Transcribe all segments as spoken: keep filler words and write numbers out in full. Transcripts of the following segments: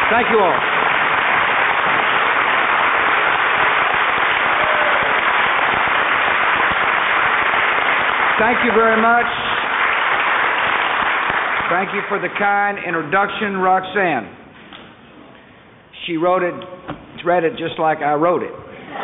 Thank you all. Thank you very much. Thank you for the kind introduction, Roxanne. She wrote it, read it just like I wrote it.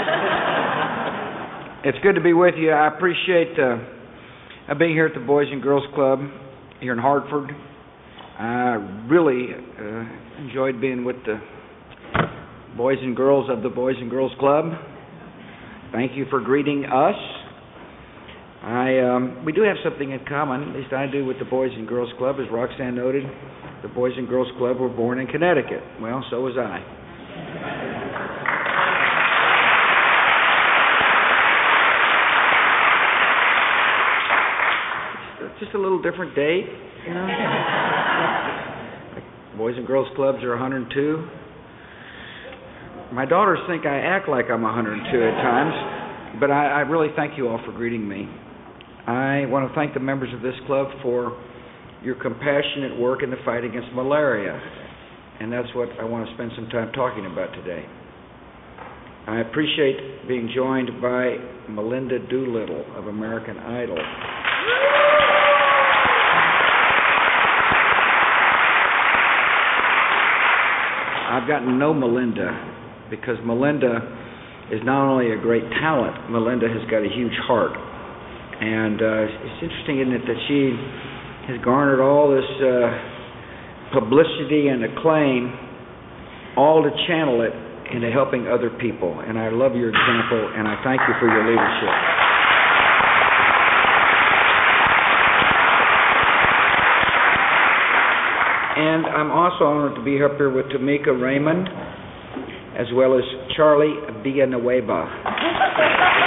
It's good to be with you. I appreciate uh, being here at the Boys and Girls Club here in Hartford. I really uh, enjoyed being with the boys and girls of the Boys and Girls Club. Thank you for greeting us. I um, we do have something in common, at least I do, with the Boys and Girls Club. As Roxanne noted, the Boys and Girls Club were born in Connecticut. Well, so was I. It's just a little different date, you know. Boys and Girls Clubs are one hundred two. My daughters think I act like I'm one hundred two at times, but I, I really thank you all for greeting me. I want to thank the members of this club for your compassionate work in the fight against malaria, and that's what I want to spend some time talking about today. I appreciate being joined by Melinda Doolittle of American Idol. I've gotten to know Melinda because Melinda is not only a great talent, Melinda has got a huge heart. And uh, it's interesting, isn't it, that she has garnered all this uh, publicity and acclaim, all to channel it into helping other people. And I love your example, and I thank you for your leadership. And I'm also honored to be up here with Tamika Raymond, as well as Charlie Villanueva.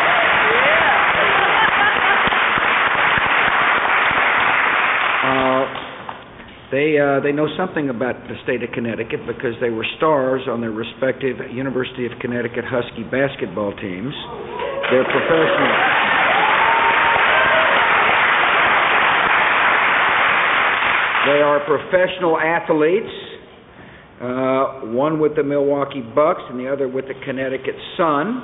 They uh, they know something about the state of Connecticut because they were stars on their respective University of Connecticut Husky basketball teams. They're professional. They are professional athletes, uh, one with the Milwaukee Bucks and the other with the Connecticut Sun.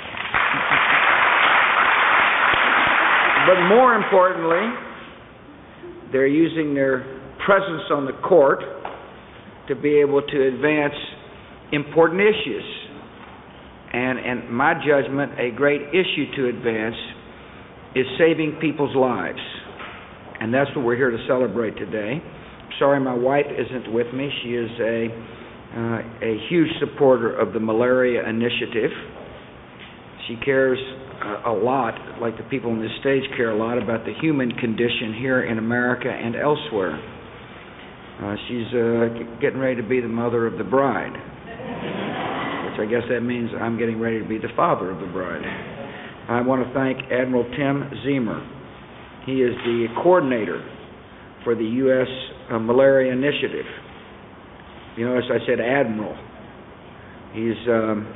But more importantly, they're using their presence on the court to be able to advance important issues. And, and my judgment, a great issue to advance is saving people's lives. And that's what we're here to celebrate today. Sorry my wife isn't with me. She is a, uh, a huge supporter of the Malaria Initiative. She cares uh, a lot, like the people on this stage care a lot, about the human condition here in America and elsewhere. Uh, she's uh, getting ready to be the mother of the bride, which I guess that means I'm getting ready to be the father of the bride. I want to thank Admiral Tim Ziemer. He is the coordinator for the U S uh, Malaria Initiative. You notice I said Admiral. He's um,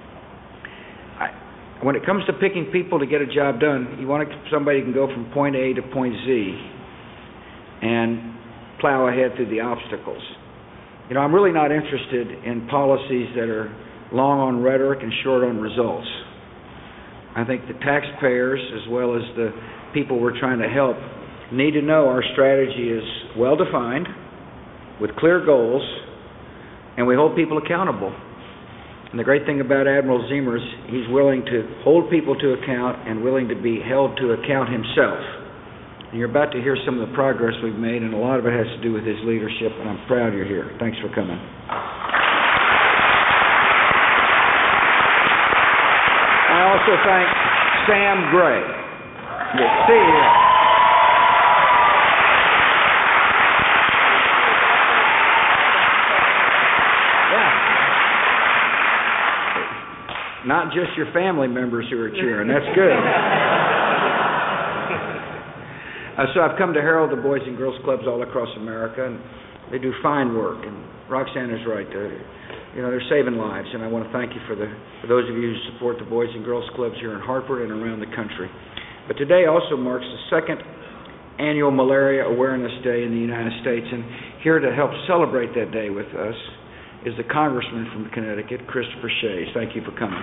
I, when it comes to picking people to get a job done, you want somebody who can go from point A to point Z and plow ahead through the obstacles. You know, I'm really not interested in policies that are long on rhetoric and short on results. I think the taxpayers, as well as the people we're trying to help, need to know our strategy is well defined, with clear goals, and we hold people accountable. And the great thing about Admiral Ziemer is he's willing to hold people to account and willing to be held to account himself. And you're about to hear some of the progress we've made, and a lot of it has to do with his leadership, and I'm proud you're here. Thanks for coming. I also thank Sam Gray. Good to see you. Yeah. Not just your family members who are cheering. That's good. Uh, so I've come to herald the Boys and Girls Clubs all across America, and they do fine work. And Roxanne is right. They're, you know, they're saving lives, and I want to thank you for the for those of you who support the Boys and Girls Clubs here in Hartford and around the country. But today also marks the second annual Malaria Awareness Day in the United States, and here to help celebrate that day with us is the Congressman from Connecticut, Christopher Shays. Thank you for coming.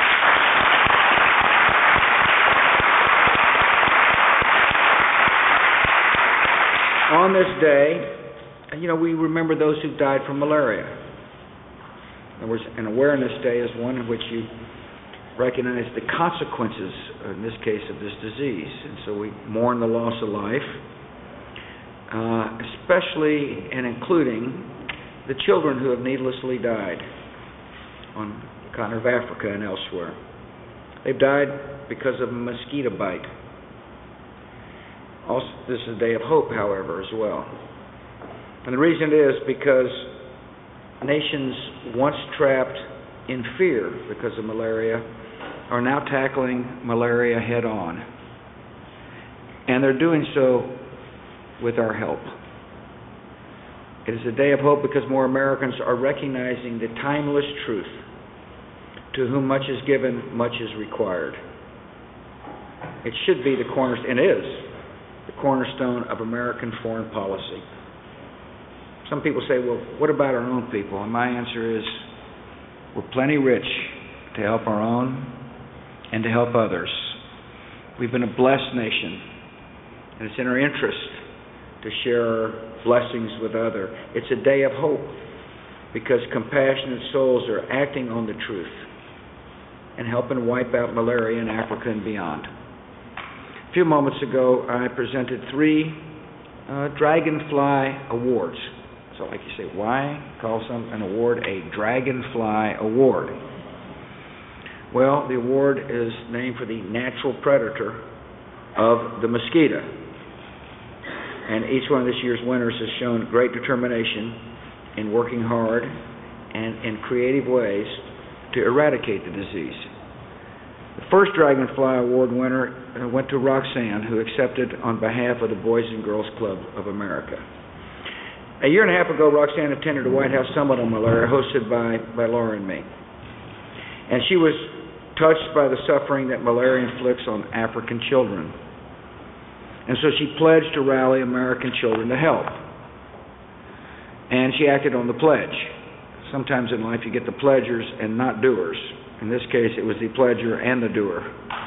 On this day, you know, we remember those who died from malaria. In other words, an awareness day is one in which you recognize the consequences, in this case, of this disease. And so we mourn the loss of life, uh, especially and including the children who have needlessly died on the continent of Africa and elsewhere. They've died because of a mosquito bite. Also, this is a day of hope, however, as well. And the reason is because nations once trapped in fear because of malaria are now tackling malaria head on. And they're doing so with our help. It is a day of hope because more Americans are recognizing the timeless truth: to whom much is given, much is required. It should be the cornerstone, and is the cornerstone of American foreign policy. Some people say, well, what about our own people? And my answer is, we're plenty rich to help our own and to help others. We've been a blessed nation, and it's in our interest to share our blessings with others. It's a day of hope because compassionate souls are acting on the truth and helping wipe out malaria in Africa and beyond. A few moments ago, I presented three uh, Dragonfly Awards. So like you say, why call some an award a Dragonfly Award? Well, the award is named for the natural predator of the mosquito. And each one of this year's winners has shown great determination in working hard and in creative ways to eradicate the disease. The first Dragonfly Award winner went to Roxanne, who accepted on behalf of the Boys and Girls Club of America. A year and a half ago, Roxanne attended a White House Summit on Malaria hosted by, by Laura and me. And she was touched by the suffering that malaria inflicts on African children. And so she pledged to rally American children to help. And she acted on the pledge. Sometimes in life you get the pledgers and not doers. In this case, it was the pledger and the doer.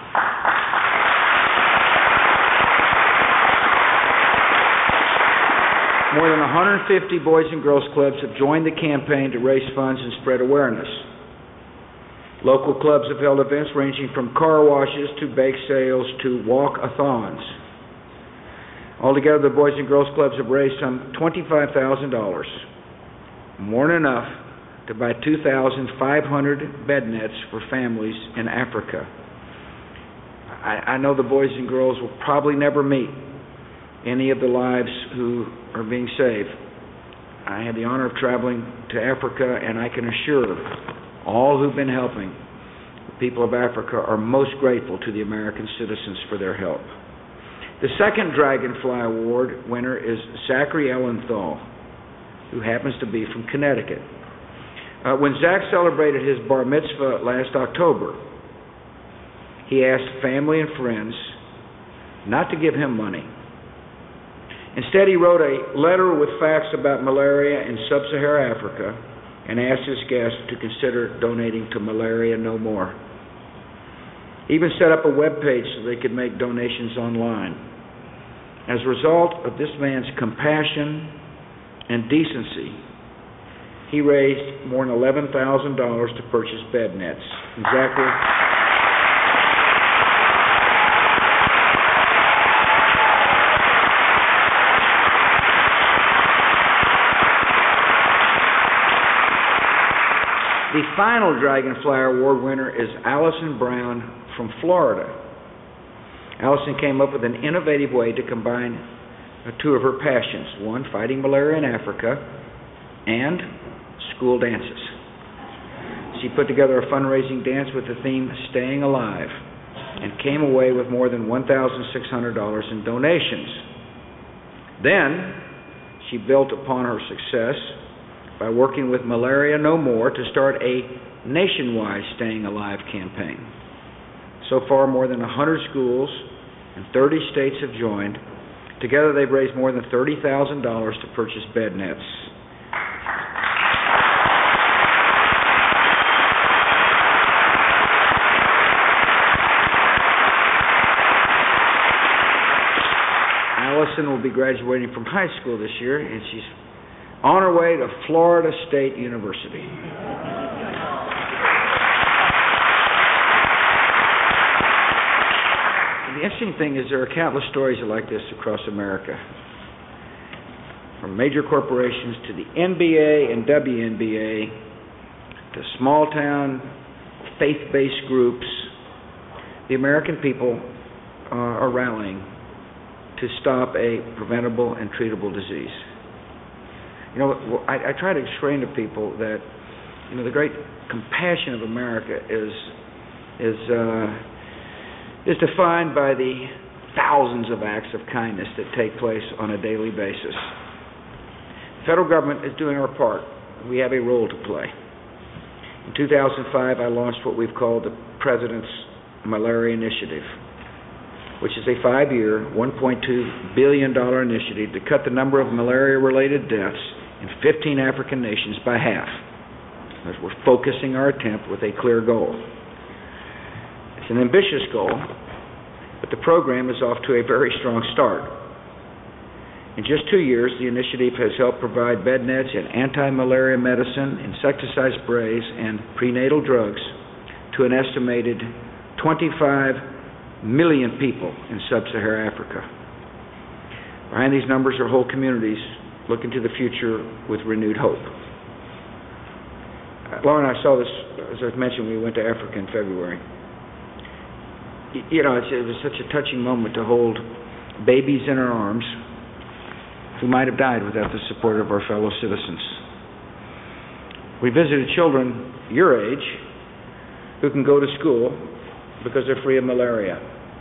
More than one hundred fifty Boys and Girls Clubs have joined the campaign to raise funds and spread awareness. Local clubs have held events ranging from car washes to bake sales to walk-a-thons. Altogether, the Boys and Girls Clubs have raised some twenty-five thousand dollars, more than enough to buy two thousand five hundred bed nets for families in Africa. I, I know the boys and girls will probably never meet any of the lives who are being saved. I had the honor of traveling to Africa, and I can assure all who've been helping, the people of Africa are most grateful to the American citizens for their help. The second Dragonfly Award winner is Zachary Ellenthal, who happens to be from Connecticut. Uh, when Zach celebrated his bar mitzvah last October, he asked family and friends not to give him money. Instead, he wrote a letter with facts about malaria in sub-Saharan Africa and asked his guests to consider donating to Malaria No More. He even set up a web page so they could make donations online. As a result of this man's compassion and decency, he raised more than eleven thousand dollars to purchase bed nets. Exactly. The final Dragonfly Award winner is Allison Brown from Florida. Allison came up with an innovative way to combine two of her passions: one, fighting malaria in Africa, and school dances. She put together a fundraising dance with the theme Staying Alive and came away with more than one thousand six hundred dollars in donations. Then she built upon her success by working with Malaria No More to start a nationwide Staying Alive campaign. So far, more than one hundred schools in thirty states have joined. Together, they've raised more than thirty thousand dollars to purchase bed nets. Madison will be graduating from high school this year, and she's on her way to Florida State University. And the interesting thing is there are countless stories like this across America, from major corporations to the N B A and W N B A to small-town faith-based groups. The American people uh, are rallying to stop a preventable and treatable disease. You know, I, I try to explain to people that, you know, the great compassion of America is is uh, is defined by the thousands of acts of kindness that take place on a daily basis. The federal government is doing our part. We have a role to play. In two thousand five, I launched what we've called the President's Malaria Initiative, which is a five-year, one point two billion dollars initiative to cut the number of malaria-related deaths in fifteen African nations by half. As we're focusing our attempt with a clear goal. It's an ambitious goal, but the program is off to a very strong start. In just two years, the initiative has helped provide bed nets and anti-malaria medicine, insecticide sprays, and prenatal drugs to an estimated twenty-five million people in sub-Saharan Africa. Behind these numbers are whole communities looking to the future with renewed hope. Uh, Laura and I saw this, as I mentioned, we went to Africa in February. Y- you know, it's, it was such a touching moment to hold babies in our arms who might have died without the support of our fellow citizens. We visited children your age who can go to school because they're free of malaria.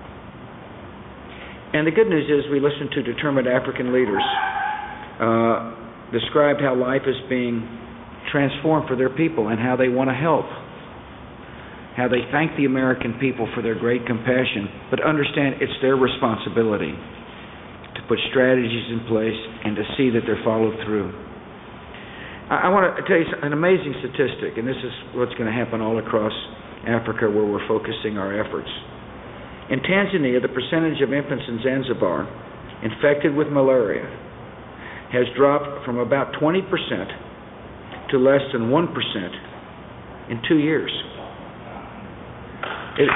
And the good news is we listened to determined African leaders uh, described how life is being transformed for their people and how they want to help. How they thank the American people for their great compassion, but understand it's their responsibility to put strategies in place and to see that they're followed through. I, I want to tell you an amazing statistic, and this is what's going to happen all across Africa where we're focusing our efforts. In Tanzania, the percentage of infants in Zanzibar infected with malaria has dropped from about twenty percent to less than one percent in two years. It,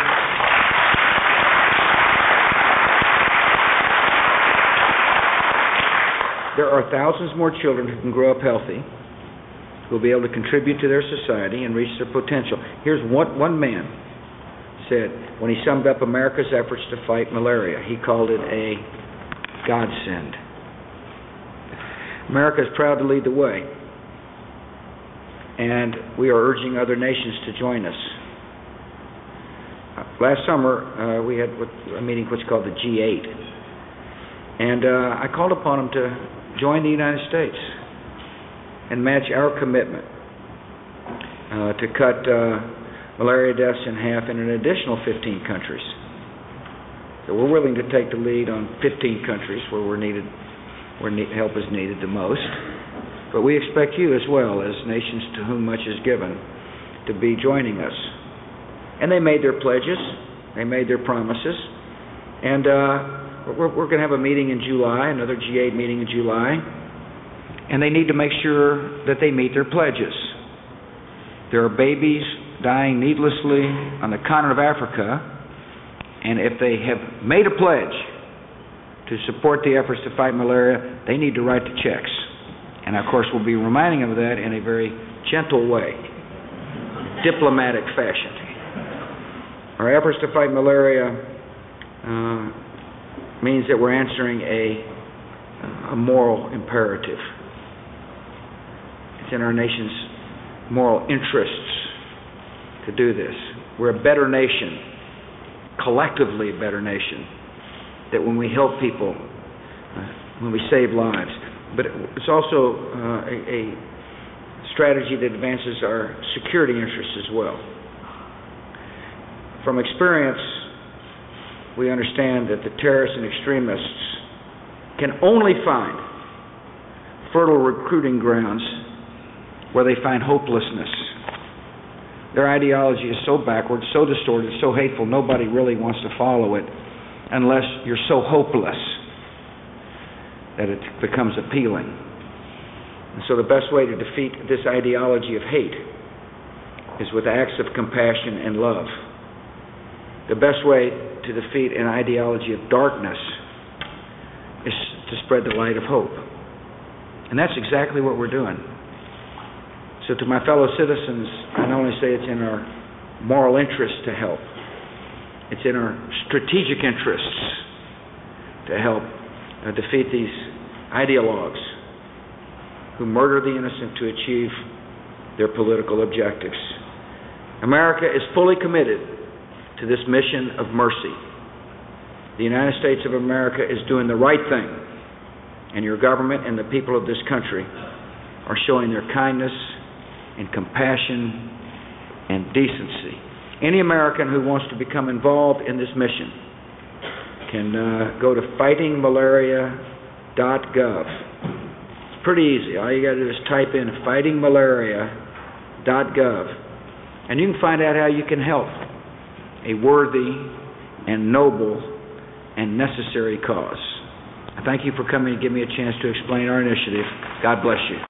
there are thousands more children who can grow up healthy, who will be able to contribute to their society and reach their potential. Here's what one man said when he summed up America's efforts to fight malaria. He called it a godsend. America is proud to lead the way, and we are urging other nations to join us. Uh, last summer, uh, we had what, a meeting which is called the G eight, and uh, I called upon them to join the United States and match our commitment uh, to cut uh, malaria deaths in half in an additional fifteen countries. So we're willing to take the lead on fifteen countries where we're needed, where ne- help is needed the most. But we expect you as well, as nations to whom much is given, to be joining us. And they made their pledges, they made their promises, and uh, we're, we're going to have a meeting in July, another G eight meeting in July, and they need to make sure that they meet their pledges. There are babies dying needlessly on the continent of Africa, and if they have made a pledge to support the efforts to fight malaria, they need to write the checks. And of course, we'll be reminding them of that in a very gentle way, diplomatic fashion. Our efforts to fight malaria uh, means that we're answering a, a moral imperative. It's in our nation's moral interests to do this. We're a better nation, collectively a better nation, that when we help people, uh, when we save lives. But it's also uh, a, a strategy that advances our security interests as well. From experience, we understand that the terrorists and extremists can only find fertile recruiting grounds where they find hopelessness. Their ideology is so backward, so distorted, so hateful, nobody really wants to follow it unless you're so hopeless. that it becomes appealing. And so the best way to defeat this ideology of hate is with acts of compassion and love. The best way to defeat an ideology of darkness is to spread the light of hope. And that's exactly what we're doing. So to my fellow citizens, I not only say it's in our moral interest to help, it's in our strategic interests to help uh, defeat these ideologues who murder the innocent to achieve their political objectives. America is fully committed to this mission of mercy. The United States of America is doing the right thing, and your government and the people of this country are showing their kindness and compassion and decency. Any American who wants to become involved in this mission can uh, go to fighting malaria dot gov. It's pretty easy. All you got to do is type in fighting malaria dot gov, and you can find out how you can help a worthy and noble and necessary cause. I thank you for coming and giving me a chance to explain our initiative. God bless you.